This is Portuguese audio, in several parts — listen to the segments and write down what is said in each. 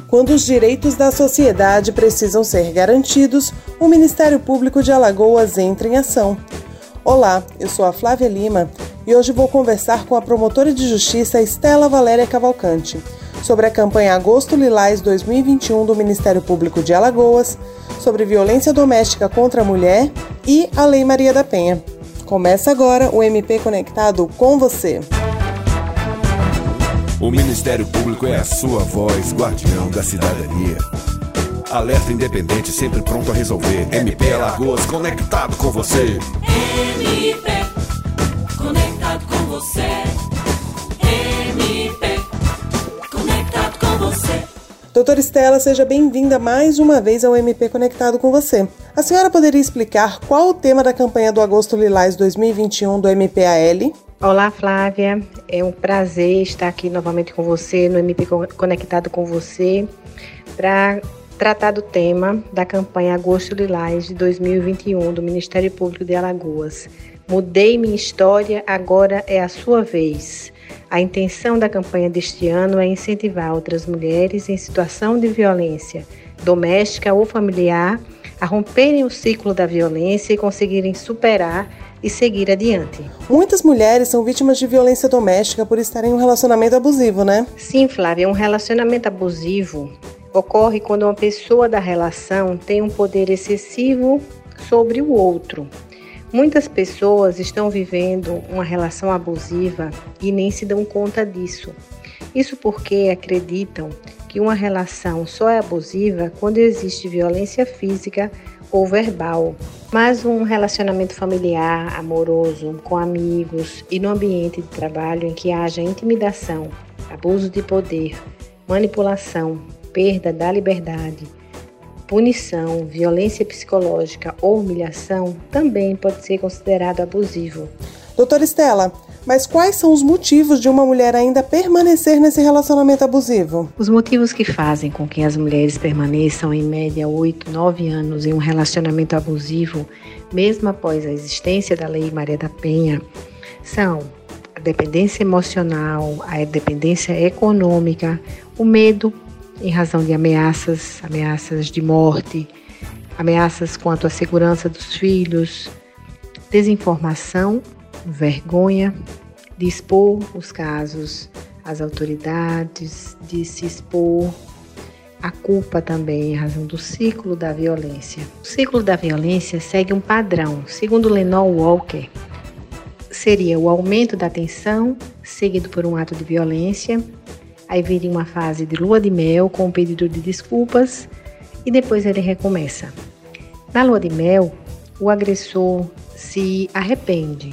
Quando os direitos da sociedade precisam ser garantidos, o Ministério Público de Alagoas entra em ação. Olá, eu sou a Flávia Lima e hoje vou conversar com a promotora de justiça Estela Valéria Cavalcante sobre a campanha Agosto Lilás 2021 do Ministério Público de Alagoas, sobre violência doméstica contra a mulher e a Lei Maria da Penha. Começa agora o MP Conectado com você. O Ministério Público é a sua voz, guardião da cidadania. Alerta independente, sempre pronto a resolver. MP Alagoas, conectado com você. MP, conectado com você. MP, conectado com você. Doutora Estela, seja bem-vinda mais uma vez ao MP Conectado com você. A senhora poderia explicar qual o tema da campanha do Agosto Lilás 2021 do MPAL? Olá, Flávia. É um prazer estar aqui novamente com você no MP Conectado com você para tratar do tema da campanha Agosto Lilás de 2021 do Ministério Público de Alagoas. Mudei minha história, agora é a sua vez. A intenção da campanha deste ano é incentivar outras mulheres em situação de violência doméstica ou familiar a romperem o ciclo da violência e conseguirem superar e seguir adiante. Muitas mulheres são vítimas de violência doméstica por estarem em um relacionamento abusivo, né? Sim, Flávia, um relacionamento abusivo ocorre quando uma pessoa da relação tem um poder excessivo sobre o outro. Muitas pessoas estão vivendo uma relação abusiva e nem se dão conta disso. Isso porque acreditam que uma relação só é abusiva quando existe violência física ou verbal. Mas um relacionamento familiar, amoroso, com amigos e no ambiente de trabalho em que haja intimidação, abuso de poder, manipulação, perda da liberdade, punição, violência psicológica ou humilhação também pode ser considerado abusivo. Doutora Estela, mas quais são os motivos de uma mulher ainda permanecer nesse relacionamento abusivo? Os motivos que fazem com que as mulheres permaneçam em média 8, 9 anos em um relacionamento abusivo, mesmo após a existência da Lei Maria da Penha, são a dependência emocional, a dependência econômica, o medo em razão de ameaças de morte, ameaças quanto à segurança dos filhos, desinformação, vergonha de expor os casos às autoridades, de se expor, a culpa também em razão do ciclo da violência. O ciclo da violência segue um padrão. Segundo Lenore Walker, seria o aumento da tensão, seguido por um ato de violência, aí viria uma fase de lua de mel com um pedido de desculpas e depois ele recomeça. Na lua de mel, o agressor se arrepende,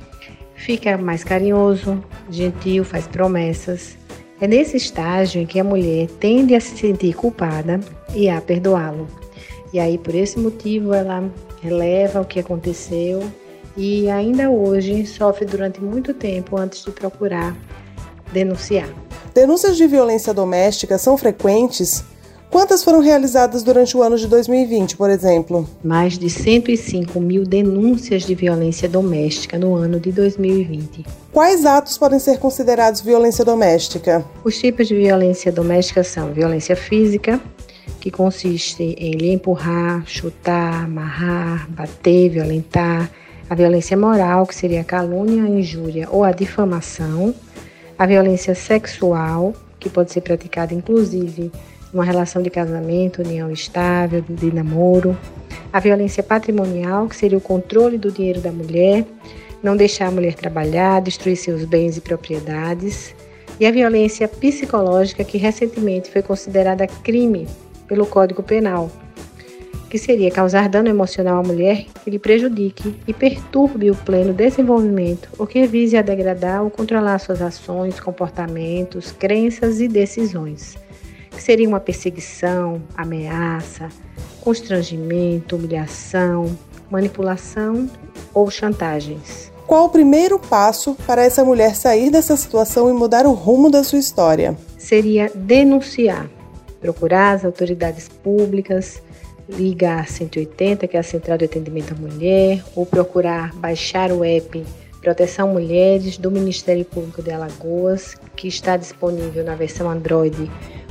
fica mais carinhoso, gentil, faz promessas. É nesse estágio em que a mulher tende a se sentir culpada e a perdoá-lo. E aí, por esse motivo, ela releva o que aconteceu e ainda hoje sofre durante muito tempo antes de procurar denunciar. Denúncias de violência doméstica são frequentes? Quantas foram realizadas durante o ano de 2020, por exemplo? Mais de 105 mil denúncias de violência doméstica no ano de 2020. Quais atos podem ser considerados violência doméstica? Os tipos de violência doméstica são violência física, que consiste em lhe empurrar, chutar, amarrar, bater, violentar. A violência moral, que seria a calúnia, a injúria ou a difamação. A violência sexual, que pode ser praticada inclusive uma relação de casamento, união estável, de namoro. A violência patrimonial, que seria o controle do dinheiro da mulher, não deixar a mulher trabalhar, destruir seus bens e propriedades. E a violência psicológica, que recentemente foi considerada crime pelo Código Penal, que seria causar dano emocional à mulher que lhe prejudique e perturbe o pleno desenvolvimento ou que vise a degradar ou controlar suas ações, comportamentos, crenças e decisões. Que seria uma perseguição, ameaça, constrangimento, humilhação, manipulação ou chantagens. Qual o primeiro passo para essa mulher sair dessa situação e mudar o rumo da sua história? Seria denunciar, procurar as autoridades públicas, ligar 180, que é a Central de Atendimento à Mulher, ou procurar baixar o app Proteção Mulheres do Ministério Público de Alagoas, que está disponível na versão Android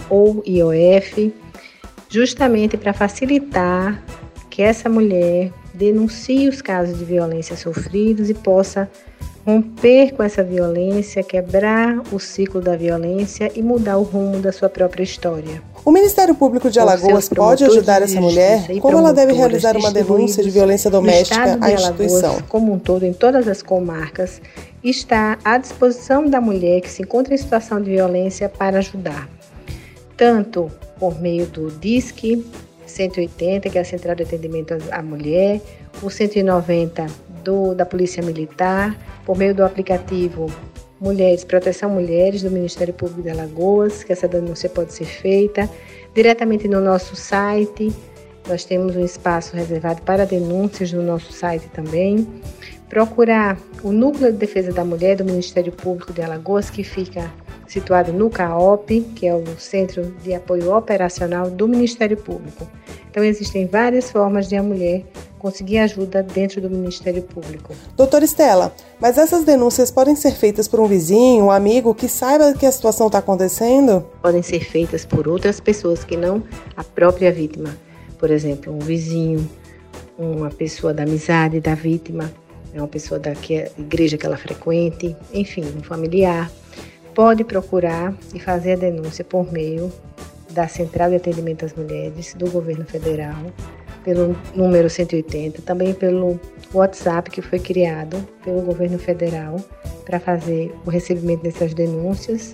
ou IOF, justamente para facilitar que essa mulher denuncie os casos de violência sofridos e possa romper com essa violência, quebrar o ciclo da violência e mudar o rumo da sua própria história. O Ministério Público de Alagoas pode ajudar essa mulher? Como ela deve realizar uma denúncia de violência doméstica à instituição? Alagoas, como um todo, em todas as comarcas, está à disposição da mulher que se encontra em situação de violência para ajudar, tanto por meio do DISC 180, que é a Central de Atendimento à Mulher, o 190 da Polícia Militar, por meio do aplicativo Proteção Mulheres, do Ministério Público de Alagoas, que essa denúncia pode ser feita diretamente no nosso site. Nós temos um espaço reservado para denúncias no nosso site também. Procurar o Núcleo de Defesa da Mulher do Ministério Público de Alagoas, que fica situado no CAOP, que é o Centro de Apoio Operacional do Ministério Público. Então, existem várias formas de a mulher conseguir ajuda dentro do Ministério Público. Doutora Estela, mas essas denúncias podem ser feitas por um vizinho, um amigo que saiba que a situação está acontecendo? Podem ser feitas por outras pessoas que não a própria vítima. Por exemplo, um vizinho, uma pessoa da amizade da vítima, uma pessoa da igreja que ela frequente, enfim, um familiar. Pode procurar e fazer a denúncia por meio da Central de Atendimento às Mulheres do Governo Federal, pelo número 180, também pelo WhatsApp que foi criado pelo Governo Federal para fazer o recebimento dessas denúncias,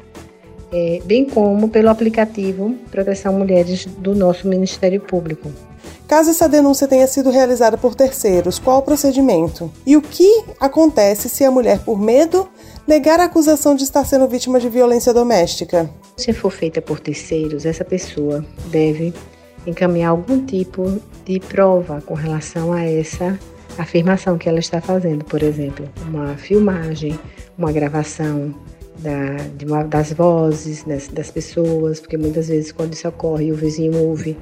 bem como pelo aplicativo Proteção Mulheres do nosso Ministério Público. Caso essa denúncia tenha sido realizada por terceiros, qual o procedimento? E o que acontece se a mulher, por medo, negar a acusação de estar sendo vítima de violência doméstica? Se for feita por terceiros, essa pessoa deve encaminhar algum tipo de prova com relação a essa afirmação que ela está fazendo. Por exemplo, uma filmagem, uma gravação das vozes das pessoas, porque muitas vezes quando isso ocorre, o vizinho ouve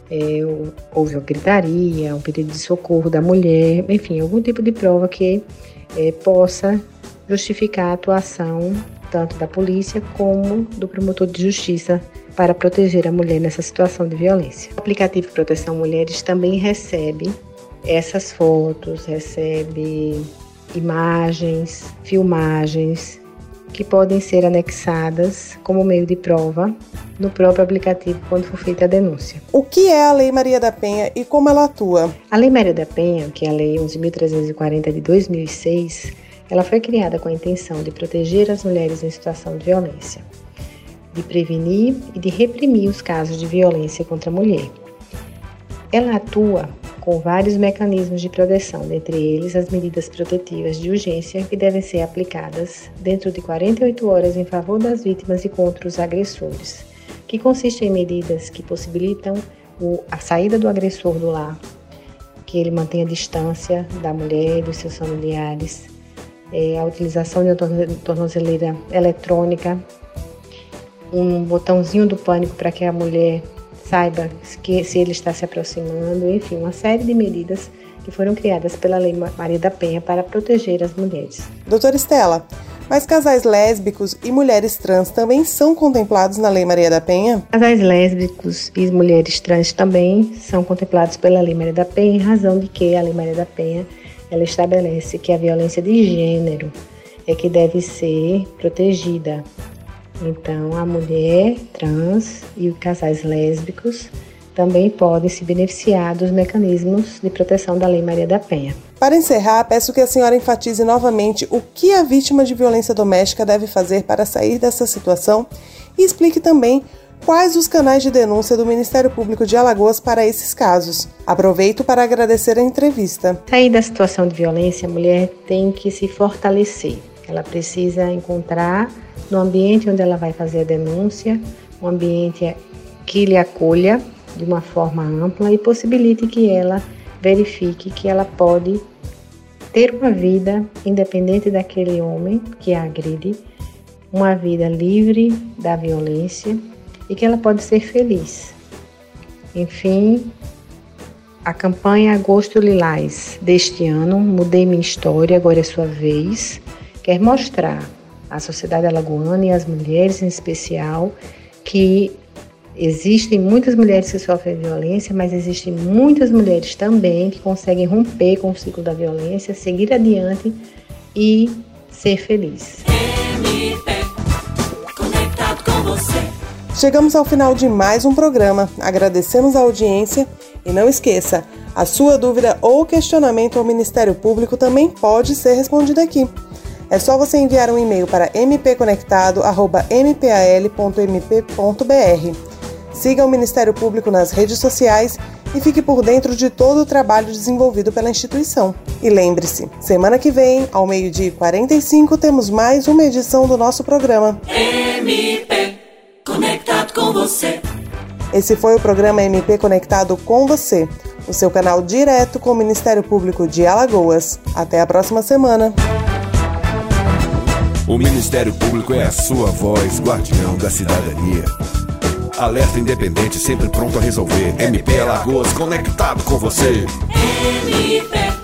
uma gritaria, um pedido de socorro da mulher, enfim, algum tipo de prova que possa justificar a atuação tanto da polícia como do promotor de justiça para proteger a mulher nessa situação de violência. O aplicativo Proteção Mulheres também recebe essas fotos, recebe imagens, filmagens que podem ser anexadas como meio de prova no próprio aplicativo quando for feita a denúncia. O que é a Lei Maria da Penha e como ela atua? A Lei Maria da Penha, que é a Lei 11.340 de 2006, ela foi criada com a intenção de proteger as mulheres em situação de violência, de prevenir e de reprimir os casos de violência contra a mulher. Ela atua com vários mecanismos de proteção, dentre eles as medidas protetivas de urgência que devem ser aplicadas dentro de 48 horas em favor das vítimas e contra os agressores, que consistem em medidas que possibilitam a saída do agressor do lar, que ele mantenha a distância da mulher e dos seus familiares, a utilização de uma tornozeleira eletrônica, um botãozinho do pânico para que a mulher saiba se ele está se aproximando, enfim, uma série de medidas que foram criadas pela Lei Maria da Penha para proteger as mulheres. Doutora Estela, mas casais lésbicos e mulheres trans também são contemplados na Lei Maria da Penha? Casais lésbicos e mulheres trans também são contemplados pela Lei Maria da Penha, em razão de que a Lei Maria da Penha ela estabelece que a violência de gênero é que deve ser protegida. Então, a mulher trans e os casais lésbicos também podem se beneficiar dos mecanismos de proteção da Lei Maria da Penha. Para encerrar, peço que a senhora enfatize novamente o que a vítima de violência doméstica deve fazer para sair dessa situação e explique também quais os canais de denúncia do Ministério Público de Alagoas para esses casos. Aproveito para agradecer a entrevista. Sair da situação de violência, a mulher tem que se fortalecer. Ela precisa encontrar no ambiente onde ela vai fazer a denúncia, um ambiente que lhe acolha de uma forma ampla e possibilite que ela verifique que ela pode ter uma vida independente daquele homem que a agride, uma vida livre da violência e que ela pode ser feliz. Enfim, a campanha Agosto Lilás deste ano, Mudei Minha História, Agora é Sua Vez, quer mostrar à sociedade alagoana e às mulheres em especial que Existem muitas mulheres que sofrem violência, mas existem muitas mulheres também que conseguem romper com o ciclo da violência, seguir adiante e ser feliz. MP, conectado com você. Chegamos ao final de mais um programa. Agradecemos a audiência e não esqueça, a sua dúvida ou questionamento ao Ministério Público também pode ser respondido aqui. É só você enviar um e-mail para mpconectado@mpal.mp.br. Siga o Ministério Público nas redes sociais e fique por dentro de todo o trabalho desenvolvido pela instituição. E lembre-se, semana que vem, ao 12h45, temos mais uma edição do nosso programa. MP, conectado com você. Esse foi o programa MP Conectado com você, o seu canal direto com o Ministério Público de Alagoas. Até a próxima semana. O Ministério Público é a sua voz, guardião da cidadania. Alerta independente, sempre pronto a resolver. MP Alagoas, conectado com você. MP.